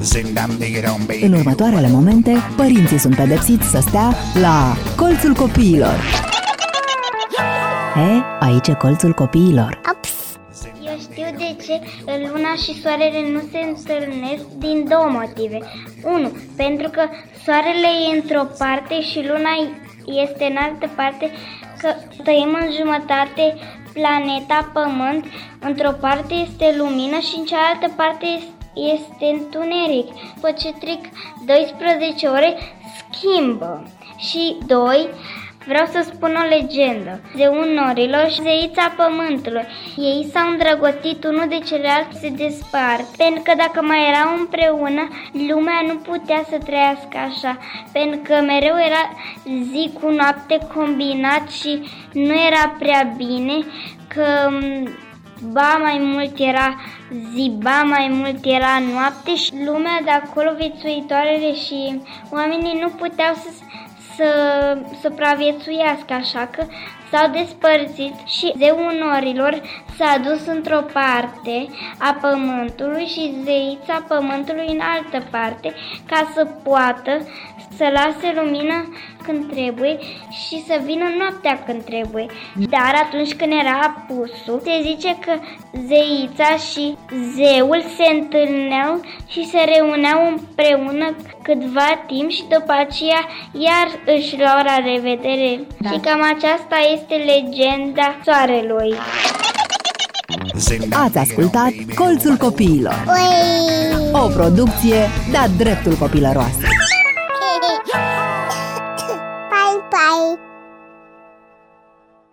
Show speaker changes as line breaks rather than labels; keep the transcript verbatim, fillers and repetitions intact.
În următoarele momente, părinții sunt pedepsiți să stea la colțul copiilor. He, aici e colțul copiilor.
Ups. Eu știu de ce luna și soarele nu se întâlnesc din două motive. unu. Pentru că soarele e într-o parte și luna este în altă parte, că trăim în jumătate planeta Pământ. Într-o parte este lumină și în cealaltă parte este întuneric. După ce trec doisprezece ore, schimbă. Și doi. Vreau să spun o legendă. Zeul norilor și zeița pământului. Ei s-au îndrăgostit unul de celălalt, se despart. Pentru că dacă mai erau împreună, lumea nu putea să trăiască așa. Pentru că mereu era zi cu noapte combinat și nu era prea bine, că ba mai mult era zi, ba mai mult era noapte și lumea de acolo, viețuitoarele și oamenii nu puteau să să supraviețuiască, așa că s-au despărțit și zeul norilor s-a dus într-o parte a pământului și zeița pământului în altă parte, ca să poată să lase lumină când trebuie și să vină noaptea când trebuie. Dar atunci când era apusul, se zice că zeița și zeul se întâlneau și se reuneau împreună câtva timp și după aceea iar își luau la revedere. Da. Și cam aceasta este legenda soarelui.
Ați ascultat Colțul Copiilor, o producție de-a dreptul copilăroasă.